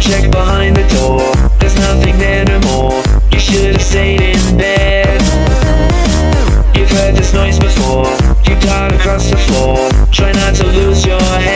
check behind the door. There's nothing there no more. You should have stayed in bed. You've heard this noise before. You got across the floor. Try not to lose your head.